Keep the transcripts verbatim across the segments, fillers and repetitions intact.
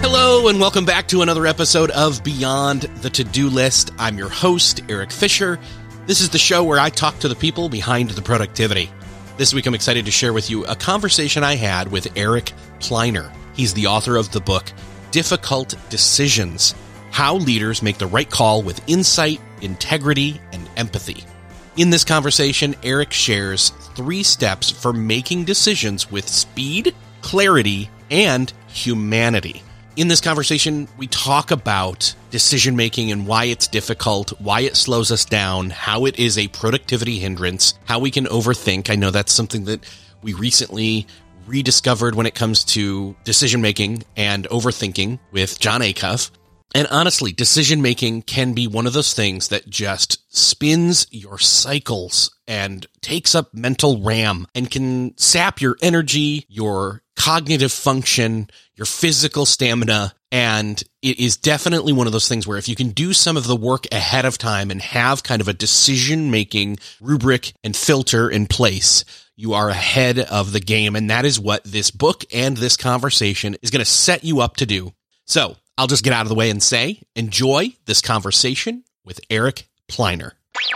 Hello and welcome back to another episode of Beyond the To-Do List. I'm your host, Eric Fisher. This is the show where I talk to the people behind the productivity. This week I'm excited to share with you a conversation I had with Eric Pliner. He's the author of the book, Difficult Decisions: How Leaders Make the Right Call with Insight, Integrity, and Empathy. In this conversation, Eric shares three steps for making decisions with speed, clarity, and humanity. In this conversation, we talk about decision-making and why it's difficult, why it slows us down, how it is a productivity hindrance, how we can overthink. I know that's something that we recently rediscovered when it comes to decision-making and overthinking with Jon Acuff. And honestly, decision-making can be one of those things that just spins your cycles and takes up mental RAM and can sap your energy, your cognitive function, your physical stamina. And it is definitely one of those things where if you can do some of the work ahead of time and have kind of a decision-making rubric and filter in place, you are ahead of the game. And that is what this book and this conversation is going to set you up to do. So I'll just get out of the way and say, enjoy this conversation with Eric Pliner.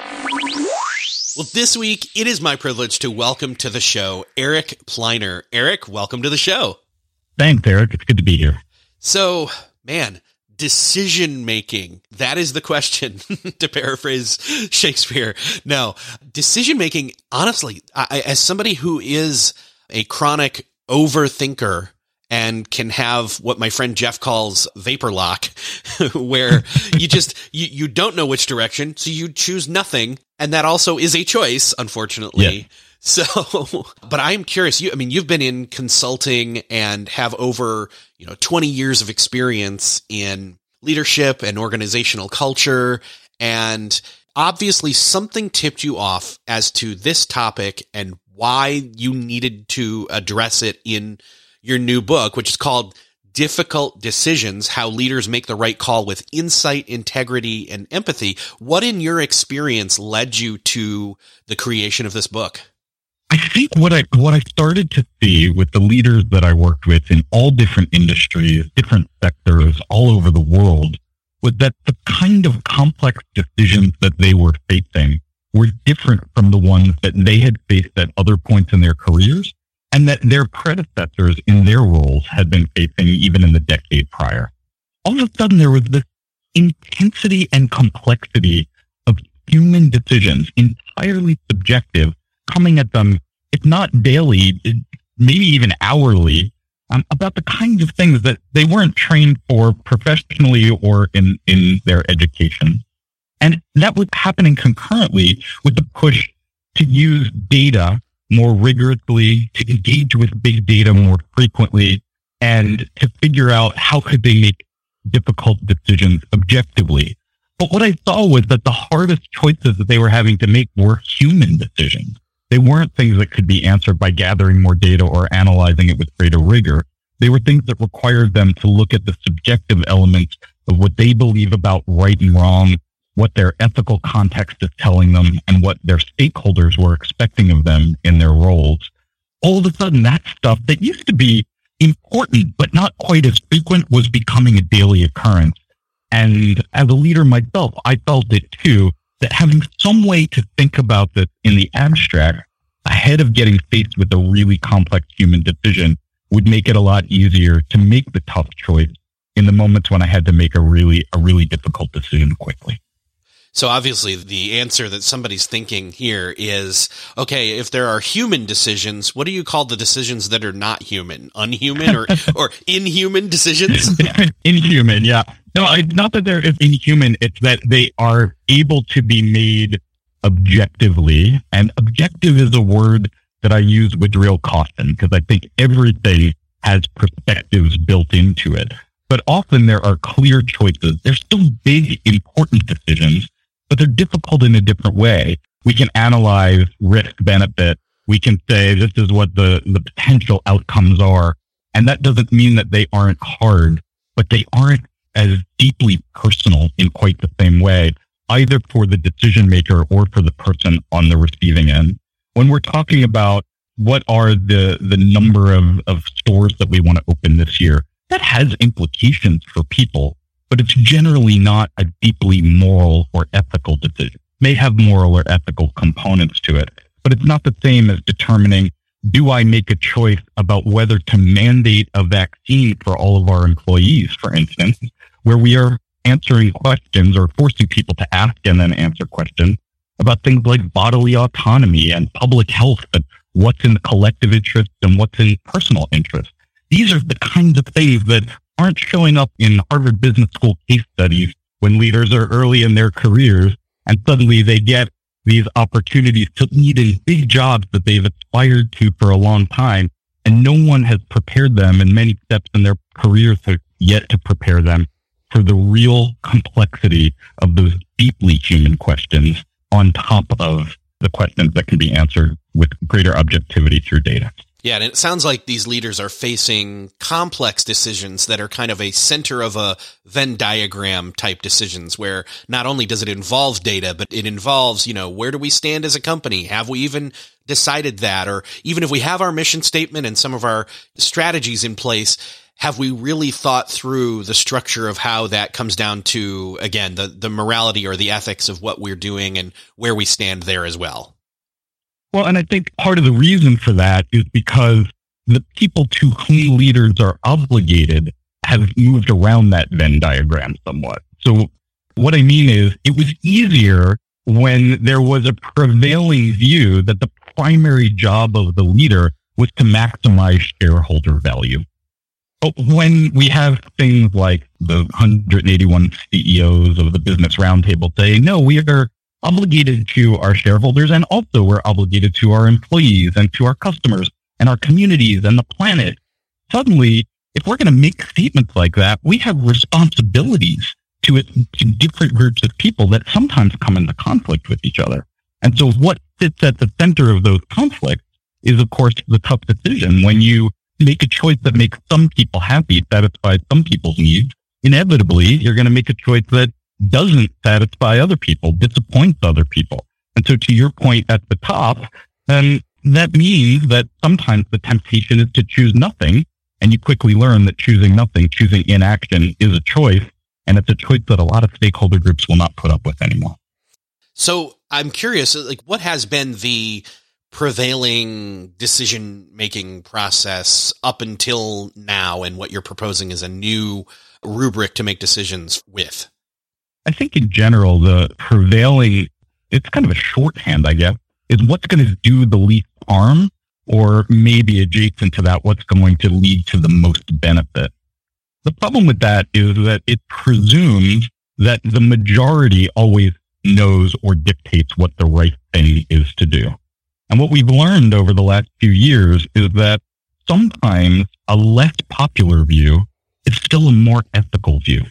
Well, this week, it is my privilege to welcome to the show Eric Pliner. Eric, welcome to the show. Thanks, Eric. It's good to be here. So, man, decision-making, that is the question, to paraphrase Shakespeare. No, decision-making, honestly, I, as somebody who is a chronic overthinker and can have what my friend Jeff calls vapor lock, where you just, you, you don't know which direction, so you choose nothing. And that also is a choice, unfortunately. Yeah. So, but I'm curious, you, I mean, you've been in consulting and have over, you know, twenty years of experience in leadership and organizational culture. And obviously something tipped you off as to this topic and why you needed to address it in your new book, which is called Difficult Decisions: How Leaders Make the Right Call with Insight, Integrity, and Empathy. What in your experience led you to the creation of this book? I think what I what I started to see with the leaders that I worked with in all different industries, different sectors all over the world, was that the kind of complex decisions that they were facing were different from the ones that they had faced at other points in their careers, and that their predecessors in their roles had been facing even in the decade prior. All of a sudden, there was this intensity and complexity of human decisions, entirely subjective, coming at them, if not daily, maybe even hourly, um, about the kinds of things that they weren't trained for professionally or in, in their education. And that was happening concurrently with the push to use data more rigorously, to engage with big data more frequently, and to figure out how could they make difficult decisions objectively. But what I saw was that the hardest choices that they were having to make were human decisions. They weren't things that could be answered by gathering more data or analyzing it with greater rigor. They were things that required them to look at the subjective elements of what they believe about right and wrong, what their ethical context is telling them, and what their stakeholders were expecting of them in their roles. All of a sudden, that stuff that used to be important but not quite as frequent was becoming a daily occurrence. And as a leader myself, I felt it too, that having some way to think about this in the abstract ahead of getting faced with a really complex human decision would make it a lot easier to make the tough choice in the moments when I had to make a really, a really difficult decision quickly. So obviously the answer that somebody's thinking here is, okay, if there are human decisions, what do you call the decisions that are not human? Unhuman or, or inhuman decisions? Inhuman, yeah. No, I, not that they're inhuman. It's that they are able to be made objectively. And objective is a word that I use with real caution because I think everything has perspectives built into it. But often there are clear choices. They're still big, important decisions, but they're difficult in a different way. We can analyze risk benefit. We can say this is what the, the potential outcomes are. And that doesn't mean that they aren't hard, but they aren't as deeply personal in quite the same way, either for the decision maker or for the person on the receiving end. When we're talking about what are the, the number of, of stores that we want to open this year, that has implications for people, but it's generally not a deeply moral or ethical decision. It may have moral or ethical components to it, but it's not the same as determining, do I make a choice about whether to mandate a vaccine for all of our employees, for instance, where we are answering questions or forcing people to ask and then answer questions about things like bodily autonomy and public health, and what's in the collective interest and what's in personal interest. These are the kinds of things that aren't showing up in Harvard Business School case studies when leaders are early in their careers and suddenly they get these opportunities to lead in big jobs that they've aspired to for a long time, and no one has prepared them, and many steps in their careers have yet to prepare them for the real complexity of those deeply human questions on top of the questions that can be answered with greater objectivity through data. Yeah, and it sounds like these leaders are facing complex decisions that are kind of a center of a Venn diagram type decisions, where not only does it involve data, but it involves, you know, where do we stand as a company? Have we even decided that? Or even if we have our mission statement and some of our strategies in place, have we really thought through the structure of how that comes down to, again, the, the morality or the ethics of what we're doing and where we stand there as well? Well, and I think part of the reason for that is because the people to whom leaders are obligated have moved around that Venn diagram somewhat. So what I mean is it was easier when there was a prevailing view that the primary job of the leader was to maximize shareholder value. But when we have things like the one hundred eighty-one C E Os of the Business Roundtable saying, no, we are obligated to our shareholders, and also we're obligated to our employees and to our customers and our communities and the planet. Suddenly, if we're going to make statements like that, we have responsibilities to, it, to different groups of people that sometimes come into conflict with each other. And so what sits at the center of those conflicts is, of course, the tough decision. When you make a choice that makes some people happy, satisfies some people's needs, inevitably, you're going to make a choice that doesn't satisfy other people, disappoints other people. And so to your point at the top, then that means that sometimes the temptation is to choose nothing. And you quickly learn that choosing nothing, choosing inaction is a choice. And it's a choice that a lot of stakeholder groups will not put up with anymore. So I'm curious, like, what has been the prevailing decision-making process up until now, and what you're proposing is a new rubric to make decisions with? I think in general, the prevailing, it's kind of a shorthand, I guess, is what's going to do the least harm, or maybe adjacent to that, what's going to lead to the most benefit. The problem with that is that it presumes that the majority always knows or dictates what the right thing is to do. And what we've learned over the last few years is that sometimes a less popular view is still a more ethical view.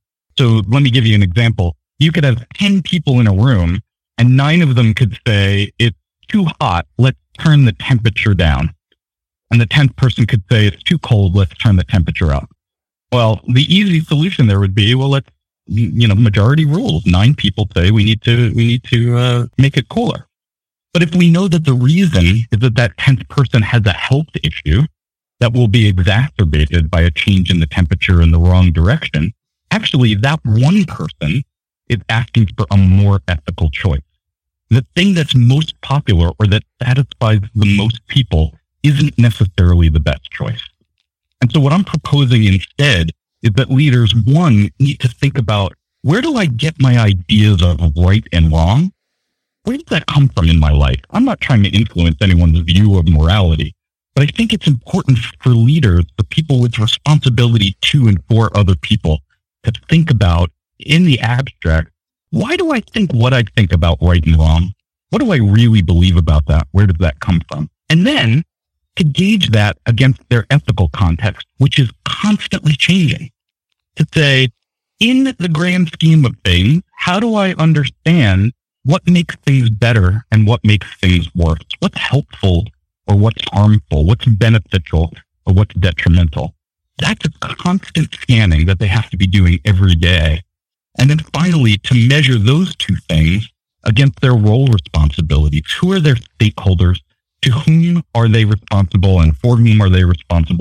So let me give you an example. You could have ten people in a room and nine of them could say, it's too hot, let's turn the temperature down. And the tenth person could say, it's too cold, let's turn the temperature up. Well, the easy solution there would be, well, let's, you know, majority rules. Nine people say we need to, we need to uh, make it cooler. But if we know that the reason is that that tenth person has a health issue that will be exacerbated by a change in the temperature in the wrong direction, actually, that one person is asking for a more ethical choice. The thing that's most popular or that satisfies the most people isn't necessarily the best choice. And so what I'm proposing instead is that leaders, one, need to think about, where do I get my ideas of right and wrong? Where does that come from in my life? I'm not trying to influence anyone's view of morality, but I think it's important for leaders, the people with responsibility to and for other people, to think about, in the abstract, why do I think what I think about right and wrong? What do I really believe about that? Where does that come from? And then to gauge that against their ethical context, which is constantly changing. To say, in the grand scheme of things, how do I understand what makes things better and what makes things worse? What's helpful or what's harmful? What's beneficial or what's detrimental? That's a constant scanning that they have to be doing every day. And then finally, to measure those two things against their role responsibilities. Who are their stakeholders? To whom are they responsible and for whom are they responsible?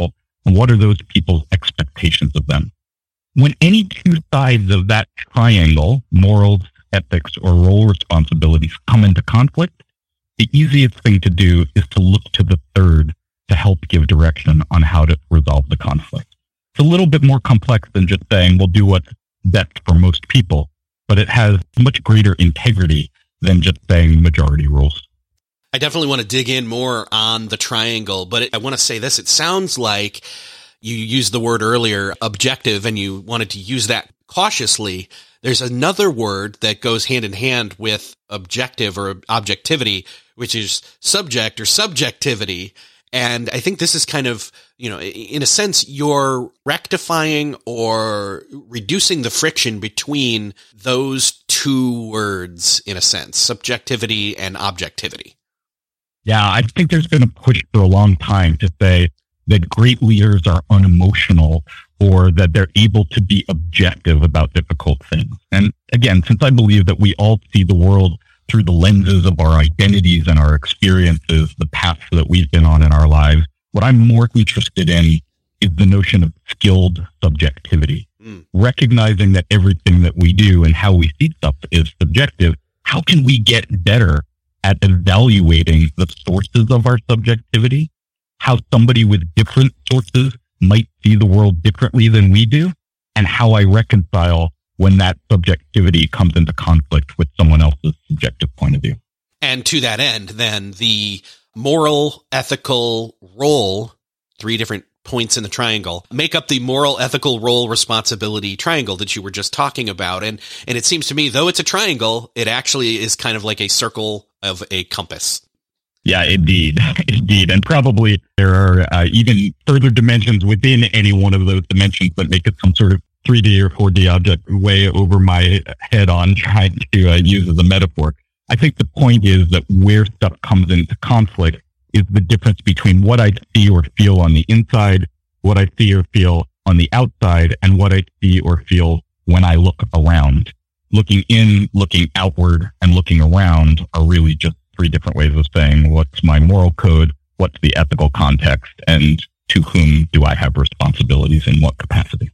and what are those people's expectations of them. When any two sides of that triangle, morals, ethics, or role responsibilities, come into conflict, the easiest thing to do is to look to the third to help give direction on how to resolve the conflict. It's a little bit more complex than just saying we'll do what's best for most people, but it has much greater integrity than just saying majority rules. I definitely want to dig in more on the triangle, but it, I want to say this. It sounds like you used the word earlier, objective, and you wanted to use that cautiously. There's another word that goes hand in hand with objective or objectivity, which is subject or subjectivity. And I think this is kind of, you know, in a sense, you're rectifying or reducing the friction between those two words, in a sense, subjectivity and objectivity. Yeah, I think there's been a push for a long time to say that great leaders are unemotional or that they're able to be objective about difficult things. And again, since I believe that we all see the world through the lenses of our identities and our experiences, the paths that we've been on in our lives, what I'm more interested in is the notion of skilled subjectivity. Mm. Recognizing that everything that we do and how we see stuff is subjective, how can we get better at evaluating the sources of our subjectivity, how somebody with different sources might see the world differently than we do, and how I reconcile when that subjectivity comes into conflict with someone else's subjective point of view. And to that end, then, the moral, ethical role, three different points in the triangle, make up the moral, ethical, role, responsibility triangle that you were just talking about. And and it seems to me, though it's a triangle, it actually is kind of like a circle of a compass. Yeah, indeed. Indeed. And probably there are uh, even further dimensions within any one of those dimensions that make it some sort of three D or four D object way over my head on trying to uh, use as a metaphor. I think the point is that where stuff comes into conflict is the difference between what I see or feel on the inside, what I see or feel on the outside, and what I see or feel when I look around. Looking in, looking outward, and looking around are really just three different ways of saying what's my moral code, what's the ethical context, and to whom do I have responsibilities in what capacity.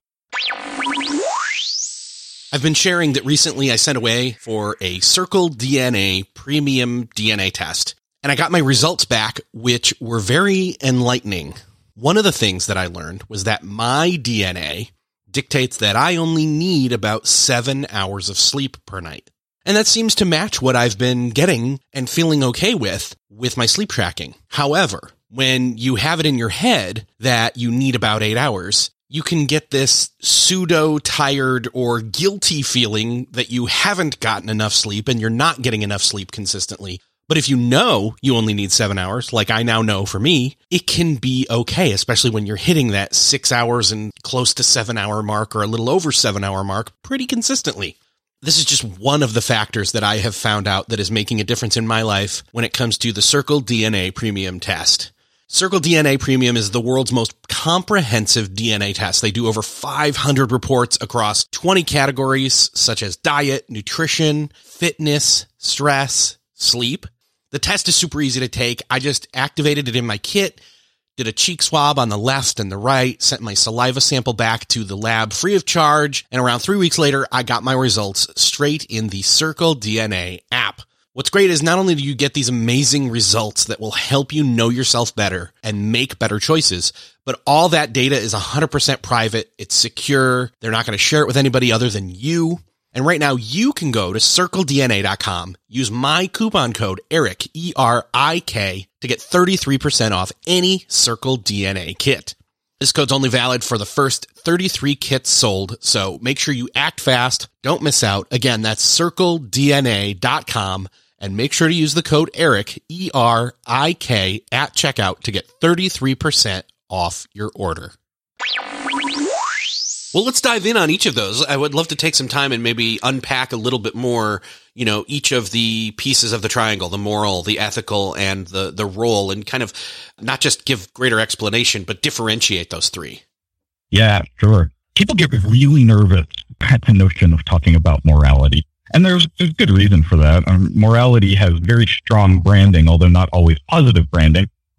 I've been sharing that recently I sent away for a Circle D N A premium D N A test, and I got my results back, which were very enlightening. One of the things that I learned was that my D N A dictates that I only need about seven hours of sleep per night. And that seems to match what I've been getting and feeling okay with with my sleep tracking. However, when you have it in your head that you need about eight hours, you can get this pseudo-tired or guilty feeling that you haven't gotten enough sleep and you're not getting enough sleep consistently. But if you know you only need seven hours, like I now know for me, it can be okay, especially when you're hitting that six hours and close to seven hour mark or a little over seven hour mark pretty consistently. This is just one of the factors that I have found out that is making a difference in my life when it comes to the Circle D N A Premium test. Circle D N A Premium is the world's most comprehensive D N A test. They do over five hundred reports across twenty categories such as diet, nutrition, fitness, stress, sleep. The test is super easy to take. I just activated it in my kit, did a cheek swab on the left and the right, sent my saliva sample back to the lab free of charge, and around three weeks later, I got my results straight in the Circle D N A app. What's great is not only do you get these amazing results that will help you know yourself better and make better choices, but all that data is one hundred percent private. It's secure. They're not going to share it with anybody other than you. And right now, you can go to circle D N A dot com, use my coupon code ERIK, E R I K, to get thirty-three percent off any Circle D N A kit. This code's only valid for the first thirty-three kits sold, so make sure you act fast. Don't miss out. Again, that's circle D N A dot com, and make sure to use the code ERIK, E R I K, at checkout to get thirty-three percent off your order. Well, let's dive in on each of those. I would love to take some time and maybe unpack a little bit more, you know, each of the pieces of the triangle, the moral, the ethical, and the, the role, and kind of not just give greater explanation, but differentiate those three. Yeah, sure. People get really nervous at the notion of talking about morality. And there's, there's good reason for that. Um, morality has very strong branding, although not always positive branding.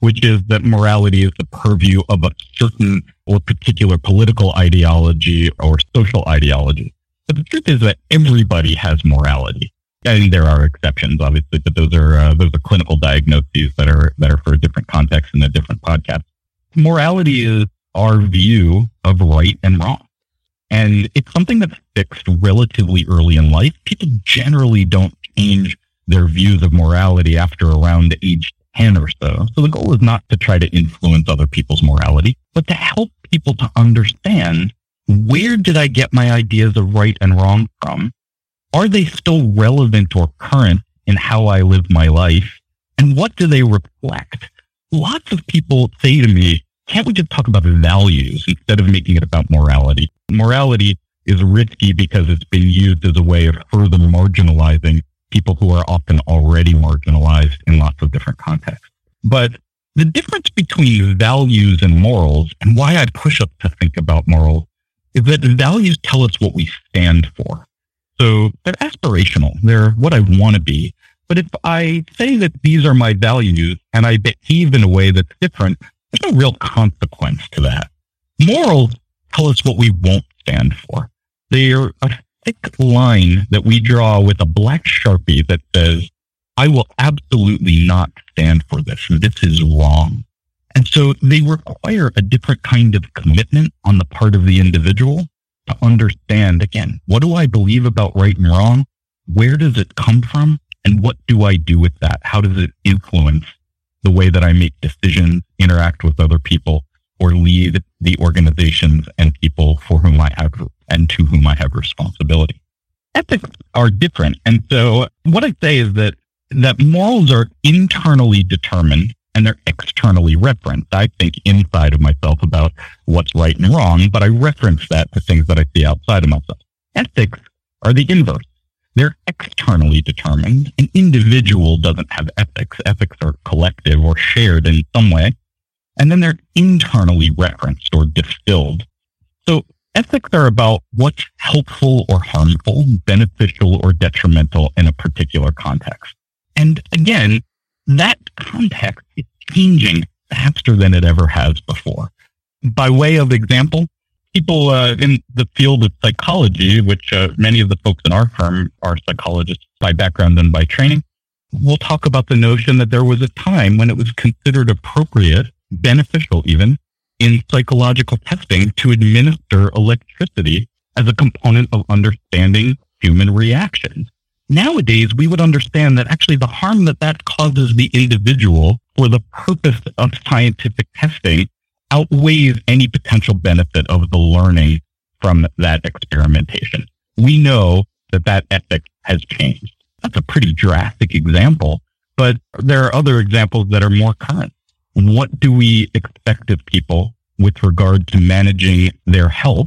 which is that morality is the purview of a certain or particular political ideology or social ideology. But the truth is that everybody has morality. I mean, there are exceptions, obviously, but those are uh, those are clinical diagnoses that are that are for a different context and a different podcast. Morality is our view of right and wrong. And it's something that's fixed relatively early in life. People generally don't change their views of morality after around age ten or so. So the goal is not to try to influence other people's morality, but to help people to understand, where did I get my ideas of right and wrong from? Are they still relevant or current in how I live my life? And what do they reflect? Lots of people say to me, can't we just talk about values instead of making it about morality? Morality is risky because it's been used as a way of further marginalizing people who are often already marginalized in lots of different contexts. But the difference between values and morals, and why I push us to think about morals, is that values tell us what we stand for. So they're aspirational. They're what I want to be. But if I say that these are my values and I behave in a way that's different, there's no real consequence to that. Morals tell us what we won't stand for. They're a thick line that we draw with a black Sharpie that says, I will absolutely not stand for this. This is wrong. And so they require a different kind of commitment on the part of the individual to understand, again, what do I believe about right and wrong? Where does it come from? And what do I do with that? How does it influence the way that I make decisions, interact with other people, or lead the organizations and people for whom I have and to whom I have responsibility? Ethics are different. And so what I say is that that morals are internally determined and they're externally referenced. I think inside of myself about what's right and wrong, but I reference that to things that I see outside of myself. Ethics are the inverse. They're externally determined. An individual doesn't have ethics. Ethics are collective or shared in some way. And then they're internally referenced or distilled. So ethics are about what's helpful or harmful, beneficial or detrimental in a particular context. And again, that context is changing faster than it ever has before. By way of example, people uh, in the field of psychology, which uh, many of the folks in our firm are psychologists by background and by training, we'll talk about the notion that there was a time when it was considered appropriate, beneficial even, in psychological testing to administer electricity as a component of understanding human reactions. Nowadays, we would understand that actually the harm that that causes the individual for the purpose of scientific testing outweighs any potential benefit of the learning from that experimentation. We know that that ethic has changed. That's a pretty drastic example, but there are other examples that are more current. What do we expect of people with regard to managing their health?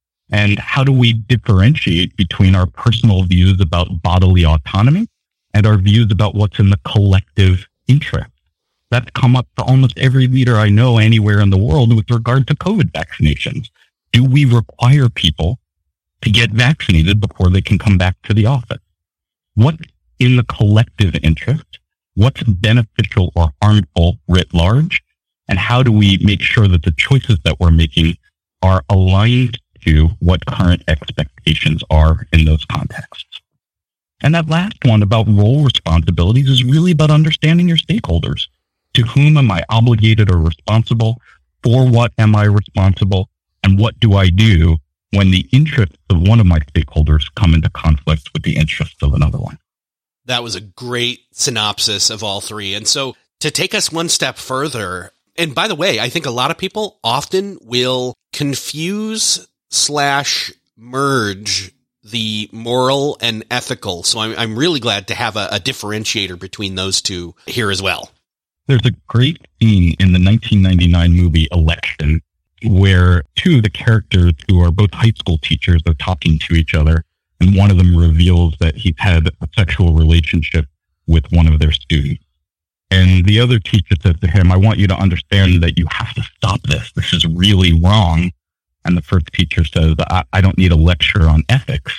And how do we differentiate between our personal views about bodily autonomy and our views about what's in the collective interest? That's come up for almost every leader I know anywhere in the world with regard to COVID vaccinations. Do we require people to get vaccinated before they can come back to the office? What's in the collective interest? What's beneficial or harmful writ large? And how do we make sure that the choices that we're making are aligned to what current expectations are in those contexts? And that last one about role responsibilities is really about understanding your stakeholders. To whom am I obligated or responsible? For what am I responsible? And what do I do when the interests of one of my stakeholders come into conflict with the interests of another one? That was a great synopsis of all three. And so to take us one step further, and by the way, I think a lot of people often will confuse slash merge the moral and ethical. So I'm, I'm really glad to have a, a differentiator between those two here as well. There's a great scene in the nineteen ninety-nine movie Election where two of the characters who are both high school teachers are talking to each other, and one of them reveals that he's had a sexual relationship with one of their students. And the other teacher says to him, I want you to understand that you have to stop this. This is really wrong. And the first teacher says, I, I don't need a lecture on ethics.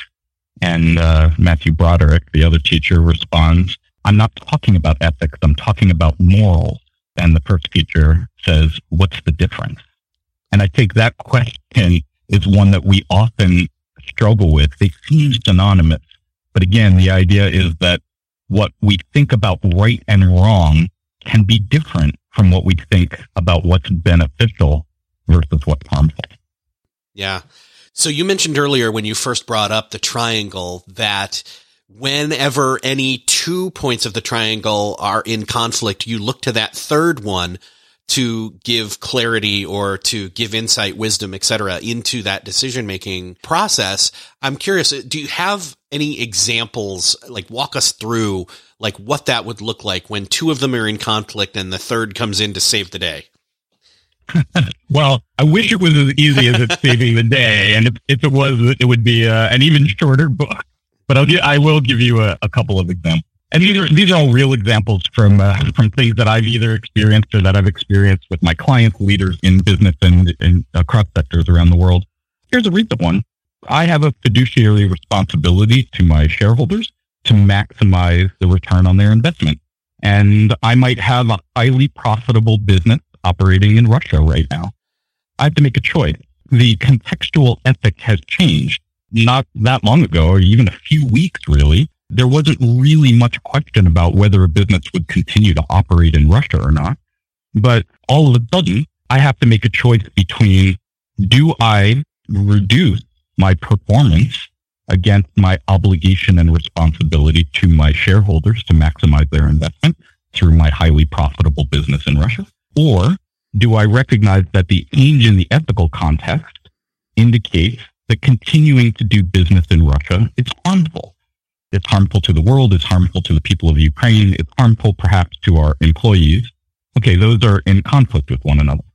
And uh, Matthew Broderick, the other teacher, responds, I'm not talking about ethics. I'm talking about morals. and the first feature says, what's the difference? And I think that question is one that we often struggle with. They seem synonymous. But again, the idea is that what we think about right and wrong can be different from what we think about what's beneficial versus what's harmful. Yeah. So you mentioned earlier when you first brought up the triangle that whenever any two points of the triangle are in conflict, you look to that third one to give clarity or to give insight, wisdom, et cetera, into that decision-making process. I'm curious, do you have any examples, like walk us through like what that would look like when two of them are in conflict and the third comes in to save the day? Well, I wish it was as easy as it's saving the day. And if, if it was, it would be uh, an even shorter book. But I'll, I will give you a, a couple of examples. And these are, these are all real examples from, uh, from things that I've either experienced or that I've experienced with my clients, leaders in business and, and across sectors around the world. Here's a recent one. I have a fiduciary responsibility to my shareholders to maximize the return on their investment. And I might have a highly profitable business operating in Russia right now. I have to make a choice. The contextual ethic has changed. Not that long ago, or even a few weeks really, there wasn't really much question about whether a business would continue to operate in Russia or not. But all of a sudden, I have to make a choice between, do I reduce my performance against my obligation and responsibility to my shareholders to maximize their investment through my highly profitable business in Russia? Or do I recognize that the change in the ethical context indicates that continuing to do business in Russia is harmful? It's harmful to the world. It's harmful to the people of Ukraine. It's harmful perhaps to our employees. Okay, those are in conflict with one another.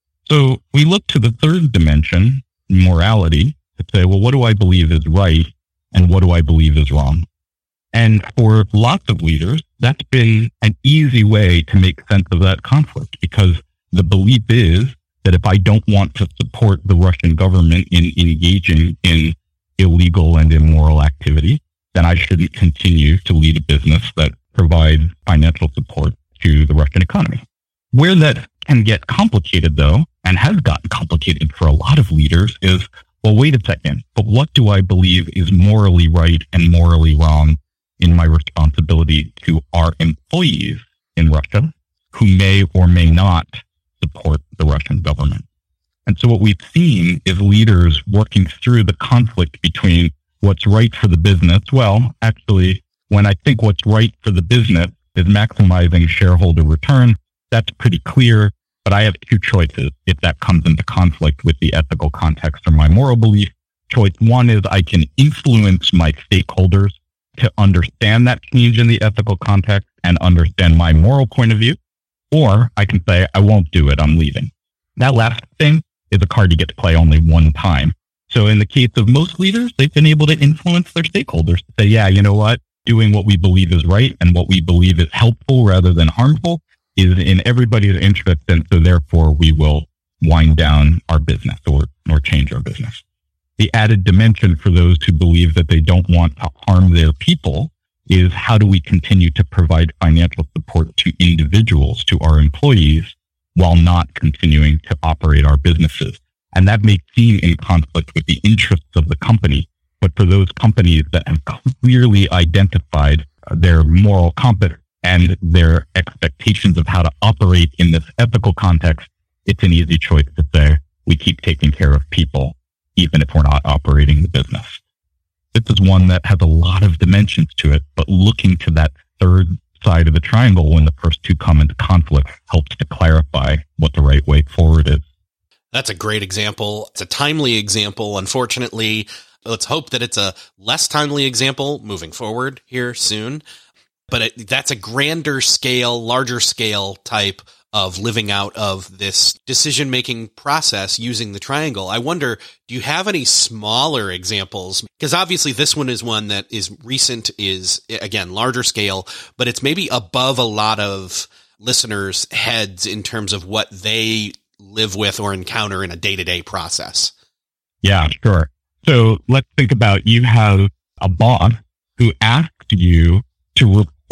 So we look to the third dimension, morality, to say, well, what do I believe is right and what do I believe is wrong? And for lots of leaders, that's been an easy way to make sense of that conflict, because the belief is that if I don't want to support the Russian government in engaging in illegal and immoral activity, then I shouldn't continue to lead a business that provides financial support to the Russian economy. Where that can get complicated, though, and has gotten complicated for a lot of leaders, is, well, wait a second, but what do I believe is morally right and morally wrong in my responsibility to our employees in Russia who may or may not support the Russian government? And so what we've seen is leaders working through the conflict between what's right for the business. Well, actually, when I think what's right for the business is maximizing shareholder return, that's pretty clear, but I have two choices if that comes into conflict with the ethical context or my moral belief. Choice one is I can influence my stakeholders to understand that change in the ethical context and understand my moral point of view, or I can say, I won't do it, I'm leaving. That last thing is a card you get to play only one time. So in the case of most leaders, they've been able to influence their stakeholders to say, yeah, you know what? Doing what we believe is right and what we believe is helpful rather than harmful is in everybody's interest. And so therefore we will wind down our business or, or change our business. The added dimension for those who believe that they don't want to harm their people is, how do we continue to provide financial support to individuals, to our employees, while not continuing to operate our businesses? And that may seem in conflict with the interests of the company. But for those companies that have clearly identified their moral compass and their expectations of how to operate in this ethical context, it's an easy choice to say, we keep taking care of people, even if we're not operating the business. This is one that has a lot of dimensions to it, but looking to that third side of the triangle when the first two come into conflict helps to clarify what the right way forward is. That's a great example. It's a timely example. Unfortunately, let's hope that it's a less timely example moving forward here soon. But it, that's a grander scale, larger scale type of living out of this decision-making process using the triangle. I wonder, do you have any smaller examples? Because obviously this one is one that is recent, is, again, larger scale, but it's maybe above a lot of listeners' heads in terms of what they live with or encounter in a day-to-day process. Yeah, sure. So let's think about, you have a boss who asks you to report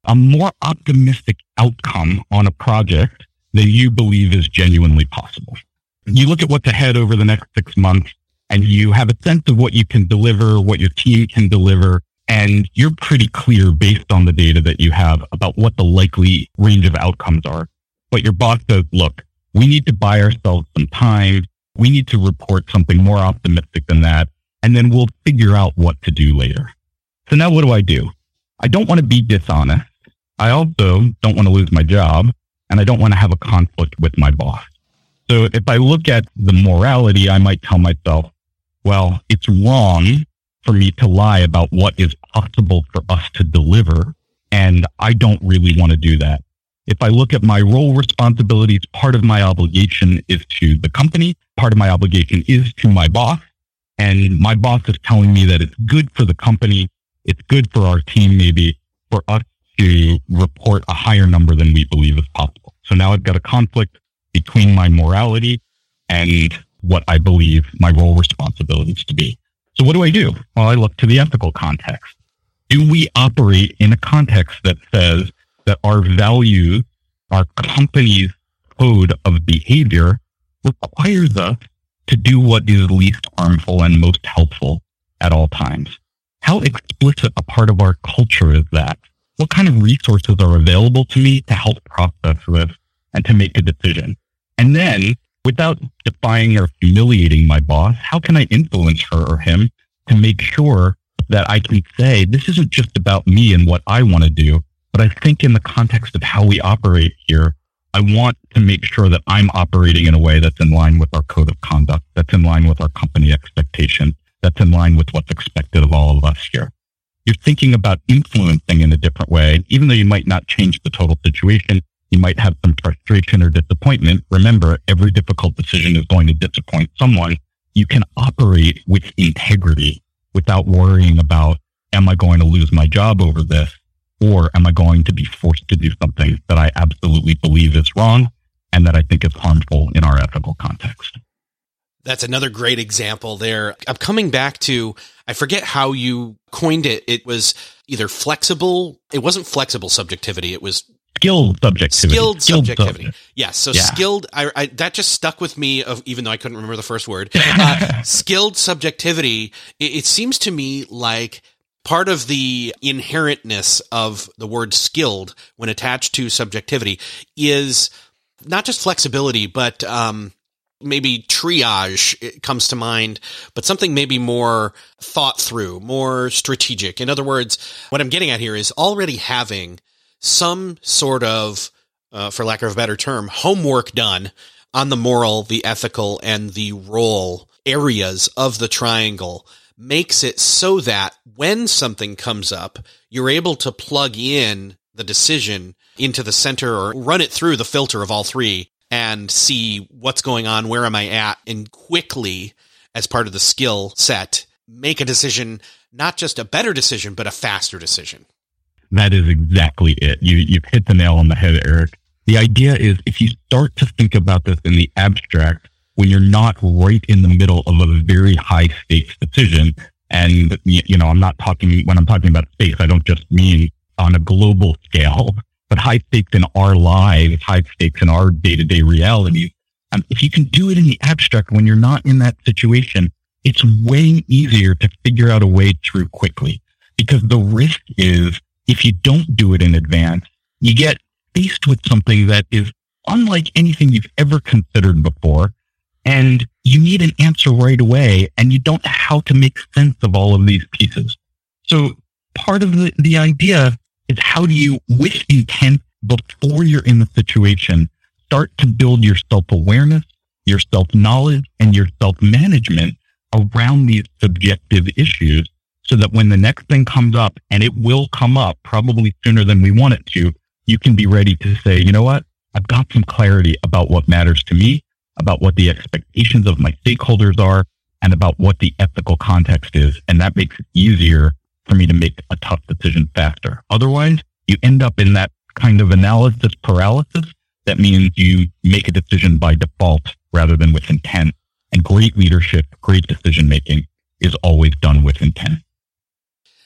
a more optimistic outcome on a project than you believe is genuinely possible. You look at what's ahead over the next six months and you have a sense of what you can deliver, what your team can deliver, and you're pretty clear based on the data that you have about what the likely range of outcomes are. But your boss says, look, we need to buy ourselves some time. We need to report something more optimistic than that, and then we'll figure out what to do later. So now what do I do? I don't want to be dishonest. I also don't want to lose my job, and I don't want to have a conflict with my boss. So if I look at the morality, I might tell myself, well, it's wrong for me to lie about what is possible for us to deliver, and I don't really want to do that. If I look at my role responsibilities, part of my obligation is to the company, part of my obligation is to my boss, and my boss is telling me that it's good for the company, it's good for our team maybe, for us to report a higher number than we believe is possible. So now I've got a conflict between my morality and what I believe my role responsibilities to be. So what do I do? Well, I look to the ethical context. Do we operate in a context that says that our values, our company's code of behavior requires us to do what is least harmful and most helpful at all times? How explicit a part of our culture is that? What kind of resources are available to me to help process this and to make a decision? And then, without defying or humiliating my boss, how can I influence her or him to make sure that I can say, this isn't just about me and what I want to do, but I think in the context of how we operate here, I want to make sure that I'm operating in a way that's in line with our code of conduct, that's in line with our company expectations, that's in line with what's expected of all of us here. You're thinking about influencing in a different way. Even though you might not change the total situation, you might have some frustration or disappointment. Remember, every difficult decision is going to disappoint someone. You can operate with integrity without worrying about, am I going to lose my job over this? Or am I going to be forced to do something that I absolutely believe is wrong and that I think is harmful in our ethical context? That's another great example there. I'm coming back to, I forget how you coined it. It was either flexible. It wasn't flexible subjectivity. It was skilled subjectivity. Skilled, skilled subjectivity. Subject. Yes. So yeah. skilled, I, I, that just stuck with me, of, even though I couldn't remember the first word. Uh, skilled subjectivity. It, it seems to me like part of the inherentness of the word skilled when attached to subjectivity is not just flexibility, but um, maybe triage comes to mind, but something maybe more thought through, more strategic. In other words, what I'm getting at here is already having some sort of, uh, for lack of a better term, homework done on the moral, the ethical, and the role areas of the triangle makes it so that when something comes up, you're able to plug in the decision into the center or run it through the filter of all three and see what's going on, where am I at, and quickly, as part of the skill set, make a decision, not just a better decision, but a faster decision. That is exactly it. You, you've hit the nail on the head, Eric. The idea is if you start to think about this in the abstract, when you're not right in the middle of a very high stakes decision, and, you know, I'm not talking, when I'm talking about space, I don't just mean on a global scale, but high stakes in our lives, high stakes in our day-to-day realities. Um, if you can do it in the abstract when you're not in that situation, it's way easier to figure out a way through quickly. Because the risk is, if you don't do it in advance, you get faced with something that is unlike anything you've ever considered before, and you need an answer right away, and you don't know how to make sense of all of these pieces. So part of the, the idea is, how do you, with intent, before you're in the situation, start to build your self-awareness, your self-knowledge, and your self-management around these subjective issues, so that when the next thing comes up, and it will come up probably sooner than we want it to, you can be ready to say, you know what? I've got some clarity about what matters to me, about what the expectations of my stakeholders are, and about what the ethical context is. And that makes it easier for me to make a tough decision faster. Otherwise, you end up in that kind of analysis paralysis. That means you make a decision by default rather than with intent. And great leadership, great decision making is always done with intent.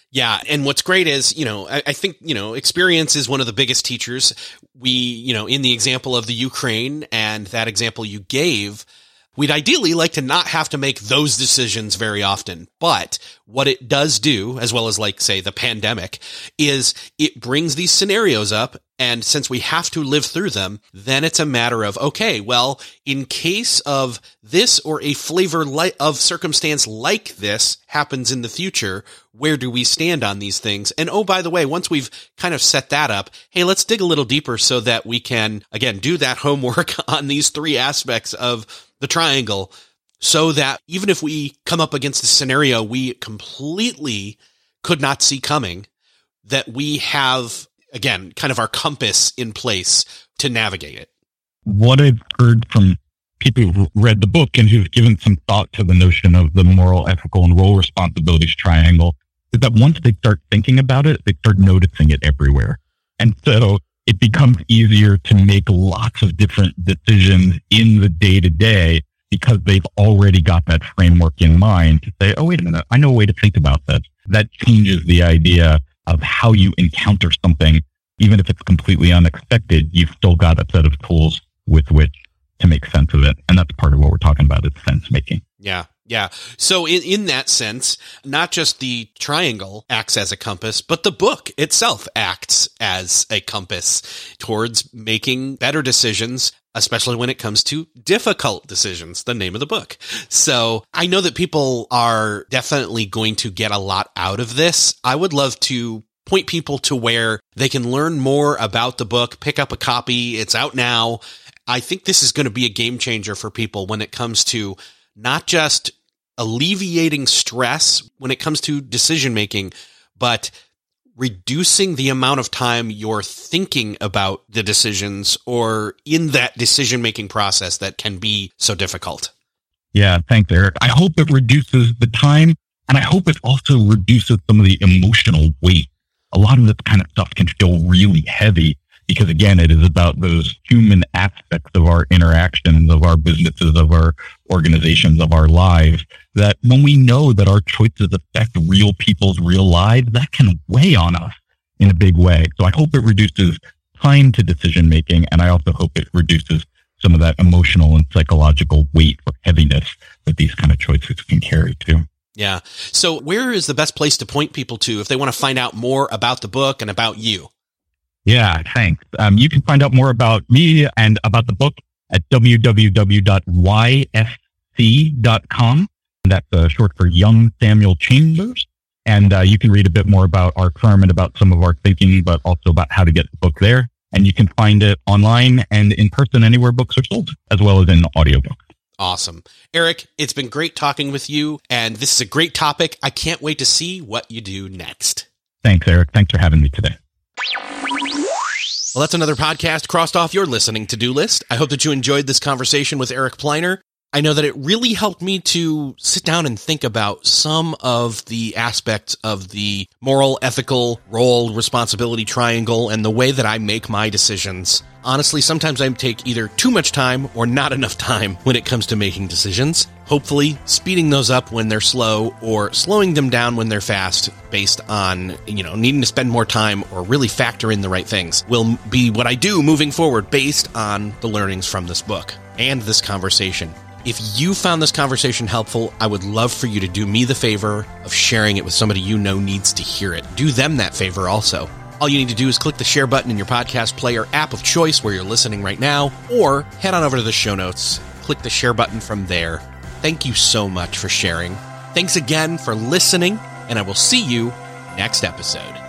Yeah. And what's great is, you know, I, I think, you know, experience is one of the biggest teachers. We, you know, in the example of the Ukraine and that example you gave, we'd ideally like to not have to make those decisions very often. But what it does do, as well as like, say, the pandemic, is it brings these scenarios up. And since we have to live through them, then it's a matter of, okay, well, in case of this or a flavor li- of circumstance like this happens in the future, where do we stand on these things? And oh, by the way, once we've kind of set that up, hey, let's dig a little deeper so that we can, again, do that homework on these three aspects of the triangle, so that even if we come up against a scenario we completely could not see coming, that we have, again, kind of our compass in place to navigate it. What I've heard from people who've read the book and who've given some thought to the notion of the moral, ethical, and role responsibilities triangle is that once they start thinking about it, they start noticing it everywhere. And so it becomes easier to make lots of different decisions in the day-to-day because they've already got that framework in mind to say, oh, wait a minute, I know a way to think about that. That changes the idea of how you encounter something. Even if it's completely unexpected, you've still got a set of tools with which to make sense of it. And that's part of what we're talking about, is sense making. Yeah. Yeah. So in, in that sense, not just the triangle acts as a compass, but the book itself acts as a compass towards making better decisions, especially when it comes to difficult decisions, the name of the book. So I know that people are definitely going to get a lot out of this. I would love to point people to where they can learn more about the book, pick up a copy. It's out now. I think this is going to be a game changer for people when it comes to not just alleviating stress when it comes to decision making, but reducing the amount of time you're thinking about the decisions or in that decision making process that can be so difficult. Yeah, thanks, Eric. I hope it reduces the time, and I hope it also reduces some of the emotional weight. A lot of this kind of stuff can feel really heavy because, again, it is about those human aspects of our interactions, of our businesses, of our organizations, of our lives, that when we know that our choices affect real people's real lives, that can weigh on us in a big way. So I hope it reduces time to decision making, and I also hope it reduces some of that emotional and psychological weight or heaviness that these kind of choices can carry too. Yeah. So where is the best place to point people to if they want to find out more about the book and about you? Yeah, thanks. Um, you can find out more about me and about the book at w w w dot y s c dot com. That's uh, short for Young Samuel Chambers. And uh, you can read a bit more about our firm and about some of our thinking, but also about how to get the book there. And you can find it online and in person anywhere books are sold, as well as in audiobooks. Awesome. Eric, it's been great talking with you, and this is a great topic. I can't wait to see what you do next. Thanks, Eric. Thanks for having me today. Well, that's another podcast crossed off your listening to-do list. I hope that you enjoyed this conversation with Eric Pleiner. I know that it really helped me to sit down and think about some of the aspects of the moral, ethical, role, responsibility triangle and the way that I make my decisions. Honestly, sometimes I take either too much time or not enough time when it comes to making decisions. Hopefully, speeding those up when they're slow or slowing them down when they're fast based on, you know, needing to spend more time or really factor in the right things will be what I do moving forward based on the learnings from this book and this conversation. If you found this conversation helpful, I would love for you to do me the favor of sharing it with somebody you know needs to hear it. Do them that favor also. All you need to do is click the share button in your podcast player app of choice where you're listening right now, or head on over to the show notes, click the share button from there. Thank you so much for sharing. Thanks again for listening, and I will see you next episode.